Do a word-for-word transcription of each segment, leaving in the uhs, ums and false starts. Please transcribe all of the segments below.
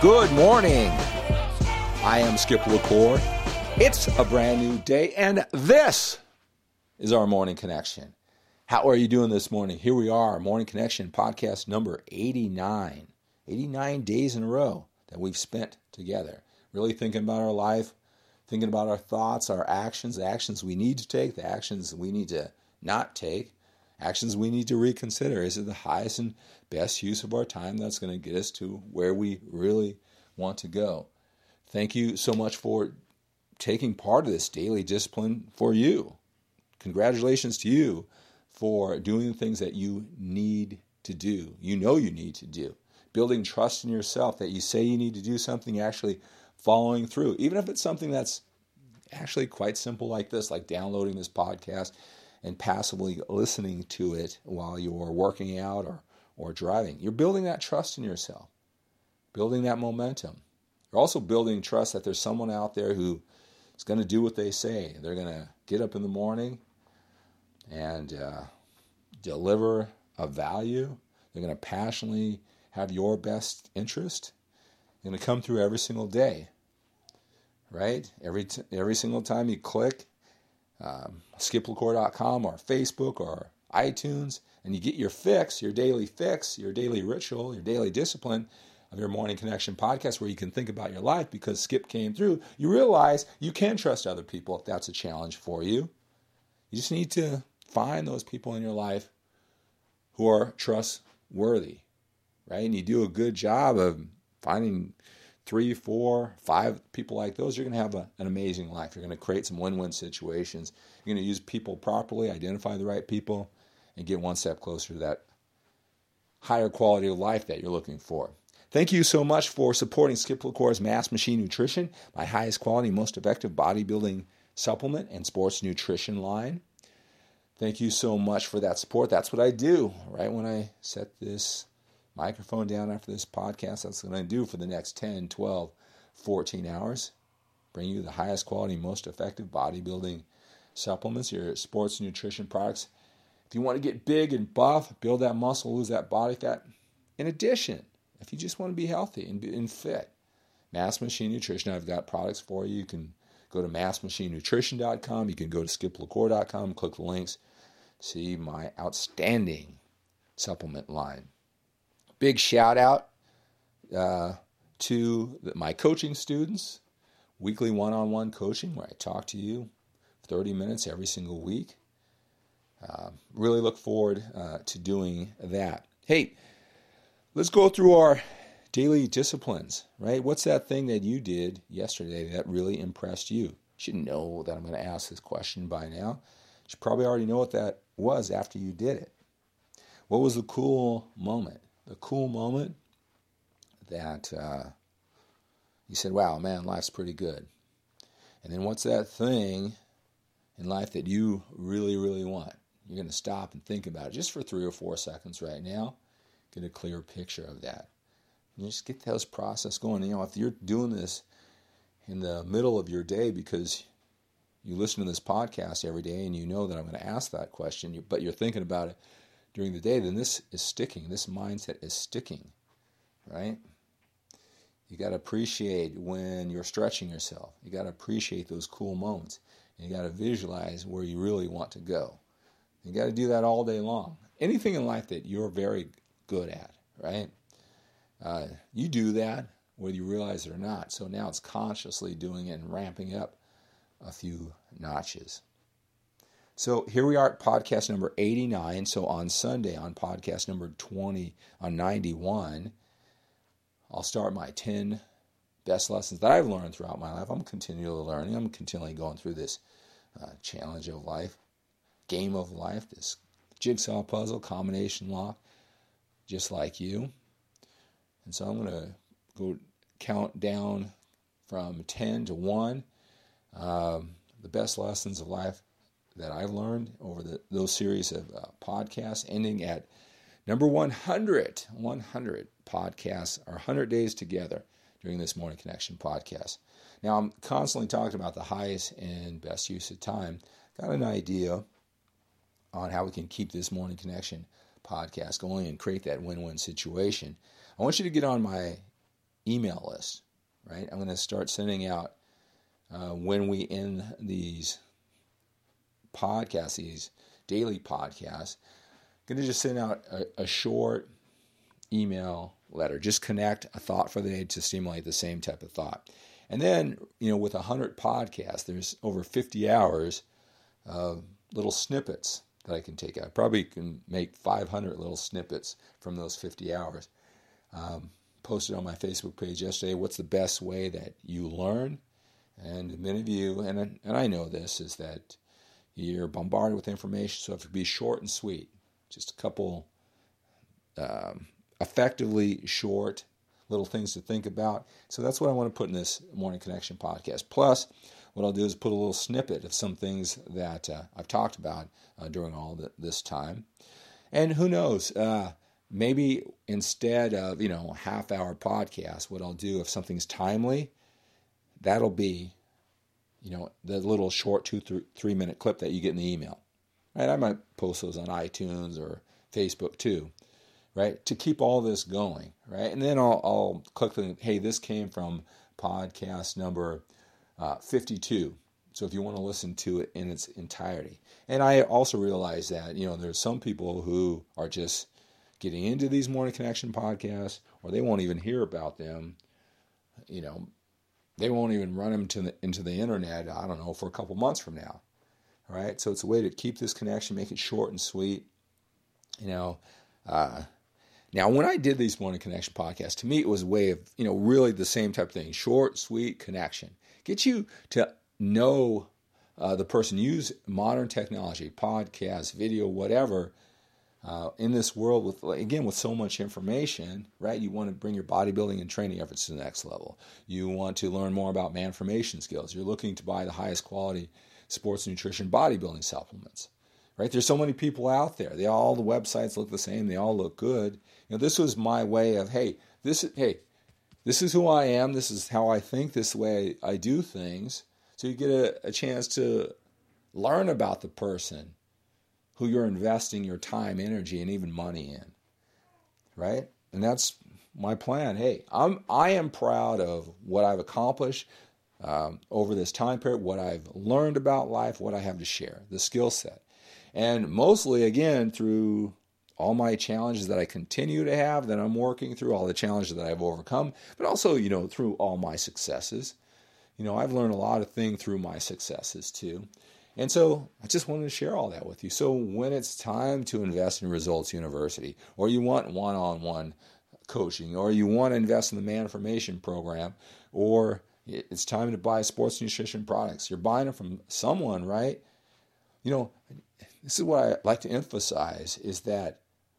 Good morning. I am Skip LaCour. It's a brand new day, and this is our Morning Connection. How are you doing this morning? Here we are, Morning Connection podcast number eighty-nine. eighty-nine days in a row that we've spent together, really thinking about our life, thinking about our thoughts, our actions, the actions we need to take, the actions we need to not take, actions we need to reconsider. Is it the highest and best use of our time that's going to get us to where we really want to go? Thank you so much for taking part of this daily discipline for you. Congratulations to you for doing the things that you need to do. You know you need to do. Building trust in yourself that you say you need to do something, actually following through. Even if it's something that's actually quite simple like this, like downloading this podcast and passively listening to it while you're working out or, or driving. You're building that trust in yourself, building that momentum. You're also building trust that there's someone out there who is going to do what they say. They're going to get up in the morning and uh, deliver a value. They're going to passionately have your best interest. They're going to come through every single day, right? Every t- every single time you click um, skip lacour dot com or Facebook or iTunes, and you get your fix, your daily fix, your daily ritual, your daily discipline of your Morning Connection podcast, where you can think about your life because Skip came through. You realize you can trust other people if that's a challenge for you. You just need to find those people in your life who are trustworthy, right? And you do a good job of finding three, four, five people like those, you're going to have a, an amazing life. You're going to create some win-win situations. You're going to use people properly, identify the right people, and get one step closer to that higher quality of life that you're looking for. Thank you so much for supporting Skip LaCour's Mass Machine Nutrition, my highest quality, most effective bodybuilding supplement and sports nutrition line. Thank you so much for that support. That's what I do, right? When I set this microphone down after this podcast, that's what I do for the next ten, twelve, fourteen hours. Bring you the highest quality, most effective bodybuilding supplements, your sports nutrition products. If you want to get big and buff, build that muscle, lose that body fat. In addition, if you just want to be healthy and, and fit, Mass Machine Nutrition, I've got products for you. You can go to mass machine nutrition dot com. You can go to skip lacour dot com, click the links, see my outstanding supplement line. Big shout out uh, to the, my coaching students, weekly one-on-one coaching where I talk to you thirty minutes every single week. Uh, really look forward uh, to doing that. Hey, let's go through our daily disciplines, right? What's that thing that you did yesterday that really impressed you? You should know that I'm going to ask this question by now. You should probably already know what that was after you did it. What was the cool moment? The cool moment that uh, you said, wow, man, life's pretty good. And then what's that thing in life that you really, really want? You're going to stop and think about it just for three or four seconds right now. Get a clear picture of that. And just get those process going. You know, if you're doing this in the middle of your day because you listen to this podcast every day and you know that I'm going to ask that question, but you're thinking about it during the day, then this is sticking. This mindset is sticking, right? You got to appreciate when you're stretching yourself. You got to appreciate those cool moments. And you got to visualize where you really want to go. You got to do that all day long. Anything in life that you're very good at, right? Uh, you do that whether you realize it or not. So now it's consciously doing it and ramping up a few notches. So here we are at podcast number eighty-nine. So on Sunday, on podcast number twenty, on ninety-one, I'll start my ten best lessons that I've learned throughout my life. I'm continually learning. I'm continually going through this uh, challenge of life, game of life, this jigsaw puzzle, combination lock, just like you. And so I'm going to go count down from ten to one, um, the best lessons of life that I've learned over the, those series of uh, podcasts, ending at number one hundred, one hundred podcasts, or one hundred days together during this Morning Connection podcast. Now, I'm constantly talking about the highest and best use of time. Got an idea on how we can keep this Morning Connection podcast going and create that win-win situation. I want you to get on my email list, right? I'm going to start sending out uh, when we end these podcasts, these daily podcasts, I'm going to just send out a, a short email letter. Just connect a thought for the day to stimulate the same type of thought. And then, you know, with one hundred podcasts, there's over fifty hours of little snippets that I can take out. I probably can make five hundred little snippets from those fifty hours. Um, posted on my Facebook page yesterday, what's the best way that you learn? And many of you, and, and I know this, is that you're bombarded with information, so it have to be short and sweet. Just a couple um, effectively short little things to think about. So that's what I want to put in this Morning Connection podcast. Plus, what I'll do is put a little snippet of some things that uh, I've talked about uh, during all the, this time. And who knows, uh, maybe instead of, you know, half-hour podcast, what I'll do if something's timely, that'll be, you know, the little short two, th- three-minute clip that you get in the email. Right? I might post those on iTunes or Facebook too, right? To keep all this going, right? And then I'll, I'll click the, hey, this came from podcast number uh, fifty-two. So if you want to listen to it in its entirety. And I also realize that, you know, there's some people who are just getting into these Morning Connection podcasts, or they won't even hear about them. You know, they won't even run them to the, into the internet, I don't know, for a couple months from now. All right, so it's a way to keep this connection, make it short and sweet. You know, uh, now when I did these Morning Connection podcasts, to me it was a way of, you know, really the same type of thing. Short, sweet connection. Get you to know uh, the person, use modern technology, podcasts, video, whatever, uh, in this world with, again, with so much information, right? You want to bring your bodybuilding and training efforts to the next level. You want to learn more about man formation skills. You're looking to buy the highest quality sports nutrition bodybuilding supplements, right? There's so many people out there. They all, the websites look the same. They all look good. You know, this was my way of, hey, this is, hey, this is who I am. This is how I think. This is the way I, I do things. So you get a, a chance to learn about the person who you're investing your time, energy, and even money in, right? And that's my plan. Hey, I'm I am proud of what I've accomplished um, over this time period, what I've learned about life, what I have to share, the skill set. And mostly, again, through all my challenges that I continue to have, that I'm working through, all the challenges that I've overcome, but also, you know, through all my successes. You know, I've learned a lot of things through my successes too. And so I just wanted to share all that with you. So when it's time to invest in Results University, or you want one-on-one coaching, or you want to invest in the Man Formation program, or it's time to buy sports nutrition products, you're buying them from someone, right? You know, this is what I like to emphasize, is that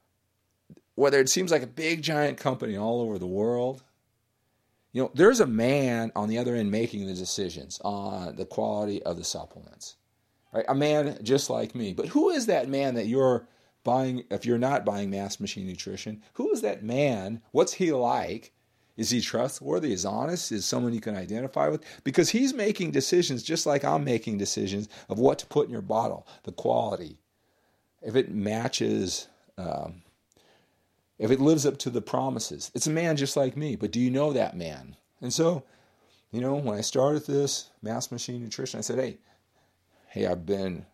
whether it seems like a big giant company all over the world, you know, there's a man on the other end making the decisions on the quality of the supplements. Right? A man just like me. But who is that man that you're buying, if you're not buying Mass Machine Nutrition? Who is that man? What's he like? Is he trustworthy? Is honest? Is someone you can identify with? Because he's making decisions just like I'm making decisions of what to put in your bottle, the quality. If it matches, um, if it lives up to the promises. It's a man just like me, but do you know that man? And so, you know, when I started this Mass Machine Nutrition, I said, hey, hey, I've been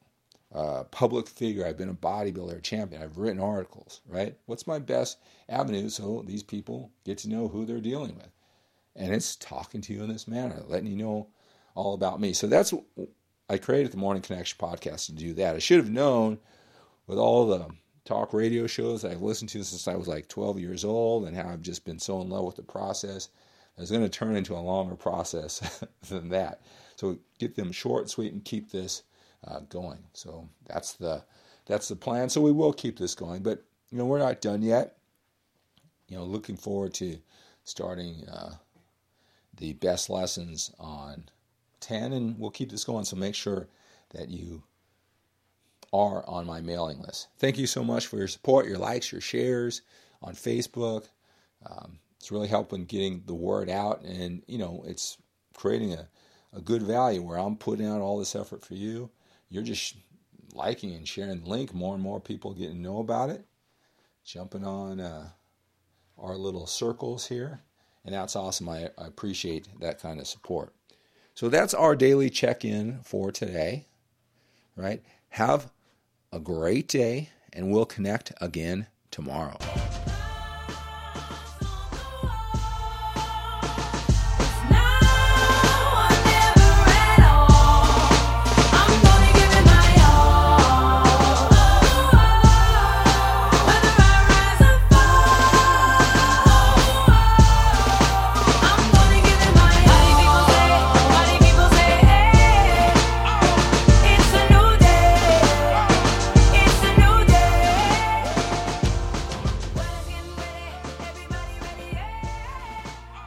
a public figure. I've been a bodybuilder, a champion. I've written articles, right? What's my best avenue so these people get to know who they're dealing with? And it's talking to you in this manner, letting you know all about me. So that's what I created the Morning Connection podcast to do that. I should have known with all the talk radio shows that I've listened to since I was like twelve years old, and how I've just been so in love with the process, it's going to turn into a longer process than that. So get them short and sweet and keep this uh, going. So that's the that's the plan. So we will keep this going, but you know, we're not done yet. You know, looking forward to starting uh, the best lessons on ten, and we'll keep this going. So make sure that you are on my mailing list. Thank you so much for your support, your likes, your shares on Facebook. Um, it's really helping getting the word out, and you know, it's creating a a good value where I'm putting out all this effort for you. You're just liking and sharing the link. More and more people getting to know about it. Jumping on uh, our little circles here. And that's awesome. I, I appreciate that kind of support. So that's our daily check-in for today, right? Have a great day, and we'll connect again tomorrow.